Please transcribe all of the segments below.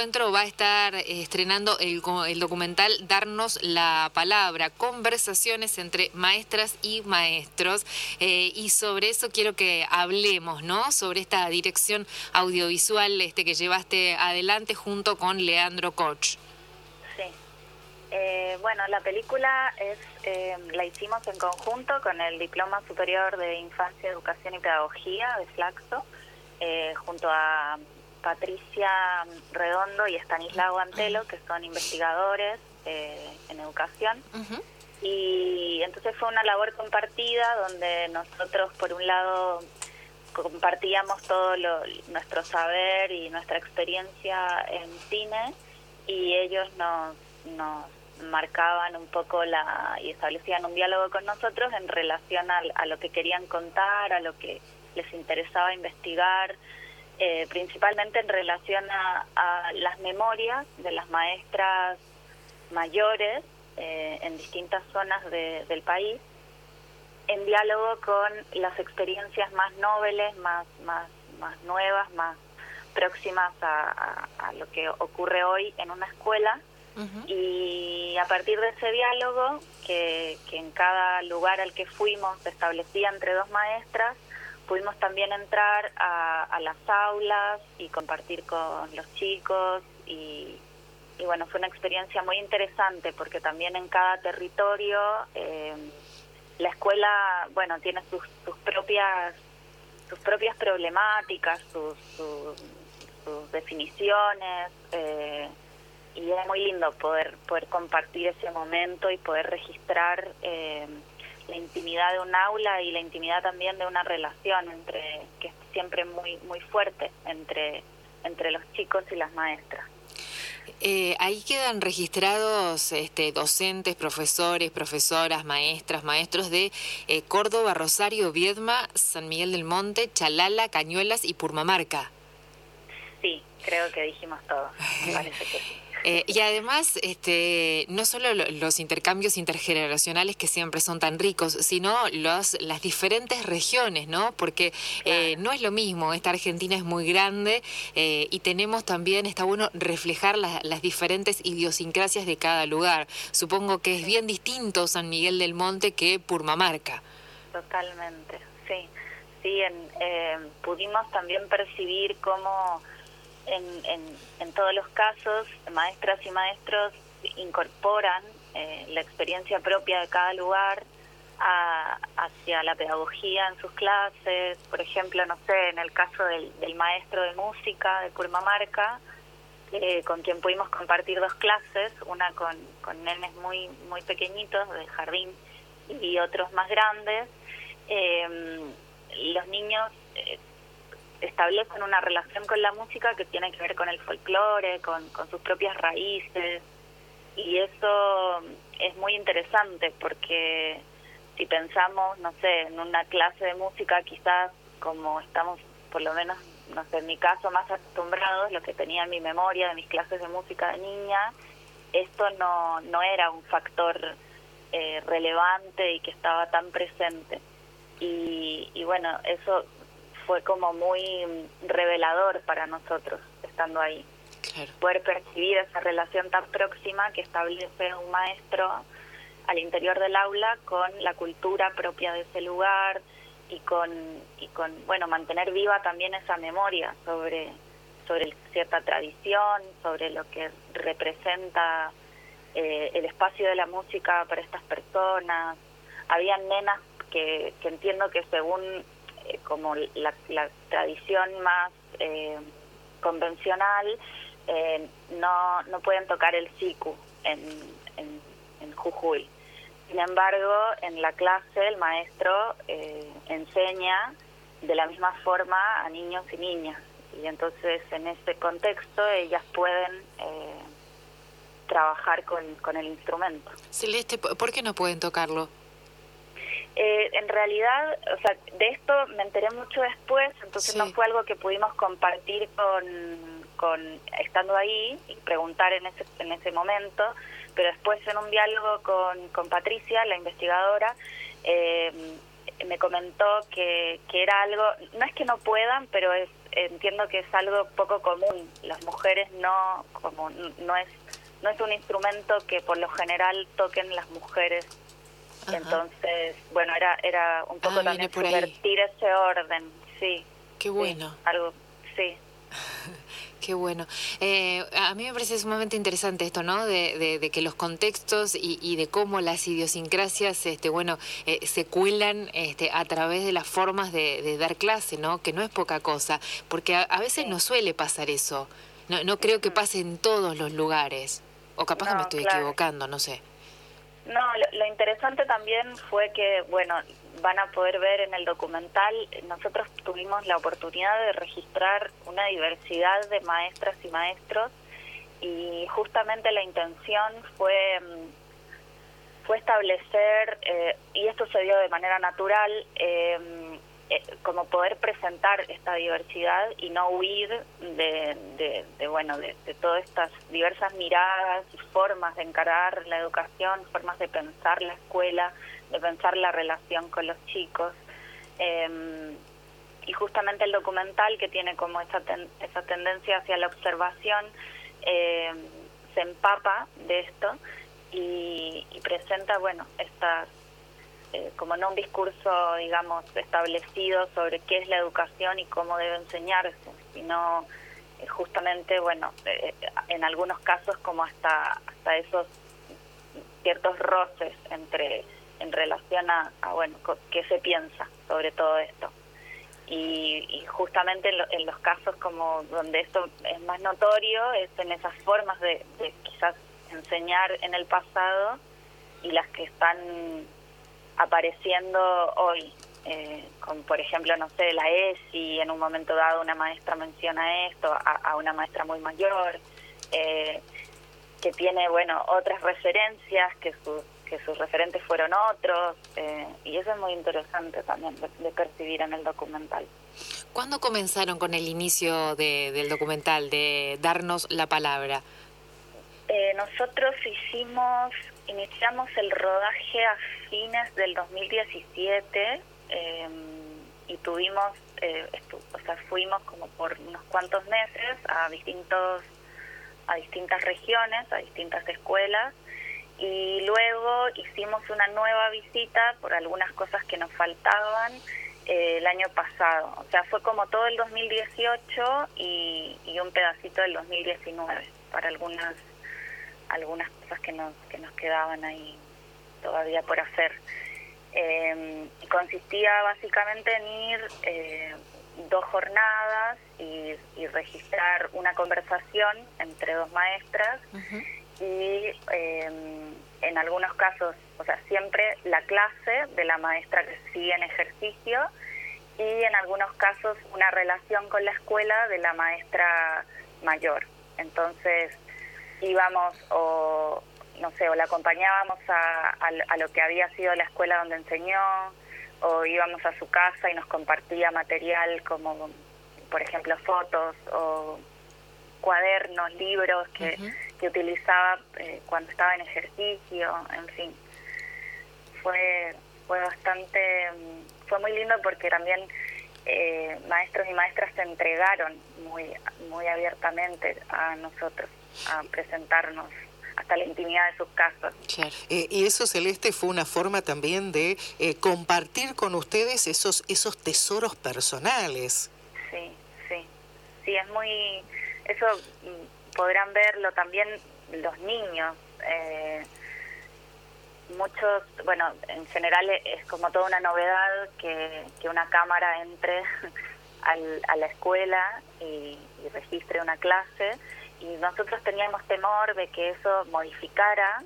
encuentro va a estar estrenando el documental Darnos la Palabra, conversaciones entre maestras y maestros, y sobre eso quiero que hablemos, ¿no? Sobre esta dirección audiovisual que llevaste adelante junto con Leandro Koch. Sí. Bueno, la película la hicimos en conjunto con el Diploma Superior de Infancia, Educación y Pedagogía de Flaxo, junto a Patricia Redondo y Estanislao Antelo, que son investigadores en educación. Uh-huh. Y entonces fue una labor compartida donde nosotros, por un lado, compartíamos todo nuestro saber y nuestra experiencia en cine, y ellos nos marcaban un poco y establecían un diálogo con nosotros en relación a lo que querían contar, a lo que les interesaba investigar, principalmente en relación a las memorias de las maestras mayores en distintas zonas del país, en diálogo con las experiencias más nobles, más nuevas, más próximas a lo que ocurre hoy en una escuela. Uh-huh. Y a partir de ese diálogo, que en cada lugar al que fuimos se establecía entre dos maestras, pudimos también entrar a las aulas y compartir con los chicos, y bueno, fue una experiencia muy interesante porque también en cada territorio la escuela, bueno, tiene sus propias problemáticas, sus definiciones, y es muy lindo poder compartir ese momento y poder registrar la intimidad de un aula y la intimidad también de una relación que es siempre muy muy fuerte entre los chicos y las maestras. Ahí quedan registrados docentes, profesores, profesoras, maestras, maestros de Córdoba, Rosario, Viedma, San Miguel del Monte, Chalala, Cañuelas y Purmamarca. Sí, creo que dijimos todo, me parece que sí. Y además, no solo los intercambios intergeneracionales que siempre son tan ricos, sino las diferentes regiones, ¿no? Porque claro, no es lo mismo, esta Argentina es muy grande, y tenemos también, está bueno reflejar las diferentes idiosincrasias de cada lugar. Supongo que es bien distinto San Miguel del Monte que Purmamarca. Totalmente, sí. Sí, pudimos también percibir cómo en todos los casos, maestras y maestros incorporan la experiencia propia de cada lugar hacia la pedagogía en sus clases. Por ejemplo, no sé, en el caso del maestro de música de Purmamarca, con quien pudimos compartir 2 clases, una con nenes muy muy pequeñitos de jardín y otros más grandes. Los niños establecen una relación con la música que tiene que ver con el folclore, con sus propias raíces, y eso es muy interesante porque si pensamos, no sé, en una clase de música, quizás como estamos, por lo menos, no sé, en mi caso, más acostumbrados, lo que tenía en mi memoria de mis clases de música de niña, esto no era un factor relevante y que estaba tan presente. Y bueno, eso fue como muy revelador para nosotros estando ahí. Claro. Poder percibir esa relación tan próxima que establece un maestro al interior del aula con la cultura propia de ese lugar y con bueno, mantener viva también esa memoria sobre cierta tradición, sobre lo que representa el espacio de la música para estas personas. Habían nenas que entiendo que según como la tradición más convencional, no pueden tocar el siku en Jujuy. Sin embargo, en la clase el maestro enseña de la misma forma a niños y niñas, y entonces en ese contexto ellas pueden trabajar con el instrumento. Celeste, ¿por qué no pueden tocarlo? En realidad, o sea, de esto me enteré mucho después, entonces sí, no fue algo que pudimos compartir con estando ahí y preguntar en ese momento, pero después en un diálogo con Patricia, la investigadora, me comentó que era algo, no es que no puedan, pero es entiendo que es algo poco común. Las mujeres no es un instrumento que por lo general toquen las mujeres. Ajá. Entonces, bueno, era un poco también subvertir ese orden, sí. Qué bueno. Sí, algo, sí. Qué bueno. A mí me parece sumamente interesante esto, ¿no? De que los contextos y de cómo las idiosincrasias, se cuelan a través de las formas de dar clase, ¿no? Que no es poca cosa, porque a veces no suele pasar eso. No creo que pase en todos los lugares. O capaz que me estoy equivocando, no sé. No, lo interesante también fue que, bueno, van a poder ver en el documental, nosotros tuvimos la oportunidad de registrar una diversidad de maestras y maestros y justamente la intención fue establecer, y esto se dio de manera natural, como poder presentar esta diversidad y no huir de todas estas diversas miradas y formas de encarar la educación, formas de pensar la escuela, de pensar la relación con los chicos. Y justamente el documental, que tiene como esa tendencia hacia la observación, se empapa de esto y presenta, bueno, estas como no un discurso, digamos, establecido sobre qué es la educación y cómo debe enseñarse, sino justamente, bueno, en algunos casos como hasta esos ciertos roces en relación a bueno, qué se piensa sobre todo esto. Y justamente en los casos como donde esto es más notorio, es en esas formas de quizás enseñar en el pasado y las que están apareciendo hoy, como por ejemplo, no sé, la ESI, en un momento dado una maestra menciona esto, a una maestra muy mayor, que tiene, bueno, otras referencias, que sus referentes fueron otros, y eso es muy interesante también de percibir en el documental. ¿Cuándo comenzaron con el inicio del documental, de darnos la palabra? Nosotros iniciamos el rodaje a fines del 2017 y tuvimos, fuimos como por unos cuantos meses a distintas regiones, a distintas escuelas, y luego hicimos una nueva visita por algunas cosas que nos faltaban el año pasado. O sea, fue como todo el 2018 y un pedacito del 2019 para algunas cosas que nos quedaban ahí todavía por hacer. Consistía básicamente en ir 2 jornadas y registrar una conversación entre 2 maestras. Uh-huh. Y en algunos casos, o sea, siempre la clase de la maestra que sigue en ejercicio, y en algunos casos una relación con la escuela de la maestra mayor. Entonces íbamos o la acompañábamos a lo que había sido la escuela donde enseñó, o íbamos a su casa y nos compartía material como, por ejemplo, fotos o cuadernos, libros que utilizaba cuando estaba en ejercicio, en fin. Fue muy lindo porque también maestros y maestras se entregaron muy abiertamente a nosotros, a presentarnos hasta la intimidad de sus casas. Y eso, Celeste, fue una forma también de compartir con ustedes esos tesoros personales. Sí, es muy... Eso podrán verlo también los niños. Muchos, bueno, en general es como toda una novedad que una cámara entre a la escuela y registre una clase, y nosotros teníamos temor de que eso modificara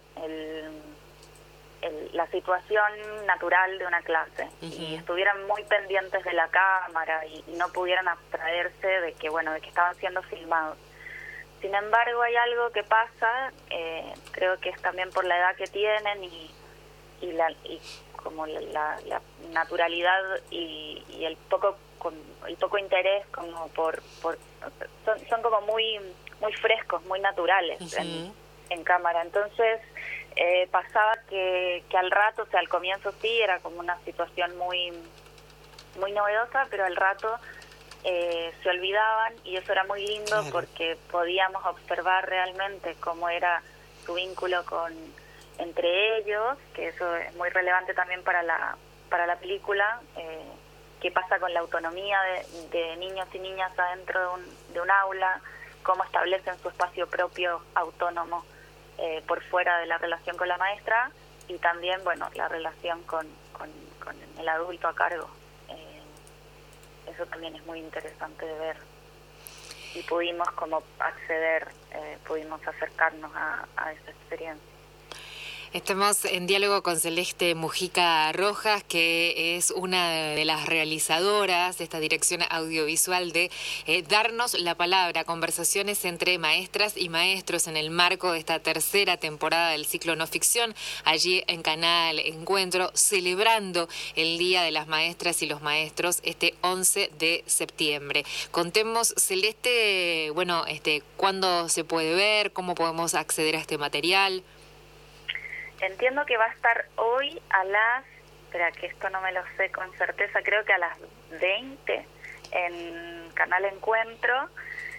la situación natural de una clase. Uh-huh. Y estuvieran muy pendientes de la cámara y no pudieran abstraerse de que estaban siendo filmados. Sin embargo, hay algo que pasa, creo que es también por la edad que tienen y como la naturalidad y el poco interés como son como muy frescos, muy naturales. Uh-huh. en cámara. Entonces pasaba que al rato, o sea, al comienzo sí era como una situación muy novedosa, pero al rato se olvidaban, y eso era muy lindo, claro, porque podíamos observar realmente cómo era su vínculo entre ellos, que eso es muy relevante también para la película, qué pasa con la autonomía de niños y niñas adentro de un aula, cómo establecen su espacio propio autónomo por fuera de la relación con la maestra, y también, bueno, la relación con el adulto a cargo. Eso también es muy interesante de ver, y pudimos como acceder, pudimos acercarnos a esa experiencia. Estamos en diálogo con Celeste Mujica Rojas, que es una de las realizadoras de esta dirección audiovisual de Darnos la Palabra, conversaciones entre maestras y maestros en el marco de esta tercera temporada del ciclo No Ficción, allí en Canal Encuentro, celebrando el Día de las Maestras y los Maestros este 11 de septiembre. Contemos, Celeste, bueno, ¿cuándo se puede ver? ¿Cómo podemos acceder a este material? Entiendo que va a estar hoy a las, espera que esto no me lo sé con certeza, creo que a las 20 en Canal Encuentro,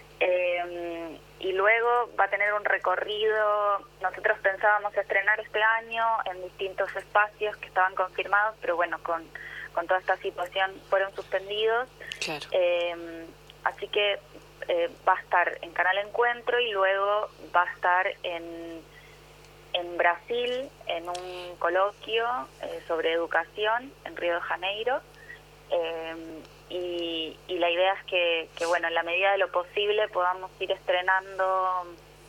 y luego va a tener un recorrido. Nosotros pensábamos estrenar este año en distintos espacios que estaban confirmados, pero bueno, con toda esta situación fueron suspendidos. Claro. Así que va a estar en Canal Encuentro, y luego va a estar en Brasil, en un coloquio sobre educación en Río de Janeiro, y la idea es que, bueno, en la medida de lo posible podamos ir estrenando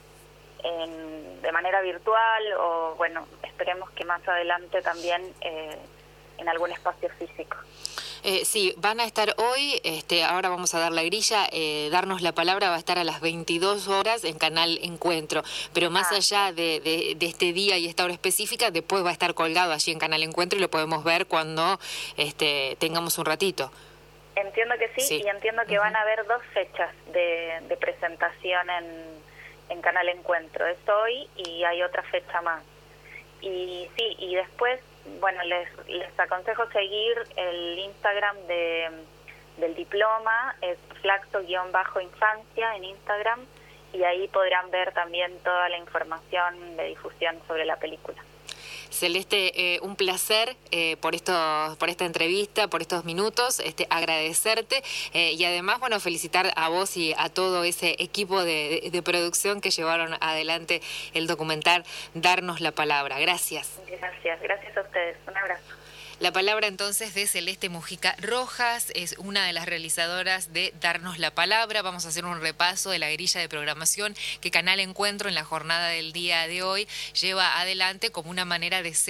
de manera virtual, o bueno, esperemos que más adelante también en algún espacio físico. Sí, van a estar hoy, ahora vamos a dar la grilla, Darnos la Palabra va a estar a las 22 horas en Canal Encuentro, pero más allá de este día y esta hora específica, después va a estar colgado allí en Canal Encuentro y lo podemos ver cuando tengamos un ratito. Entiendo que sí, y entiendo que van a haber 2 fechas de presentación en Canal Encuentro, es hoy y hay otra fecha más. Y sí, y después, bueno, les aconsejo seguir el Instagram del diploma, es flaxo_infancia en Instagram, y ahí podrán ver también toda la información de difusión sobre la película. Celeste, un placer por esta entrevista, por estos minutos, agradecerte y además, bueno, felicitar a vos y a todo ese equipo de producción que llevaron adelante el documental Darnos la Palabra. Gracias. Gracias a ustedes. Un abrazo. La palabra entonces de Celeste Mujica Rojas, es una de las realizadoras de Darnos la Palabra. Vamos a hacer un repaso de la grilla de programación que Canal Encuentro en la jornada del día de hoy lleva adelante como una manera de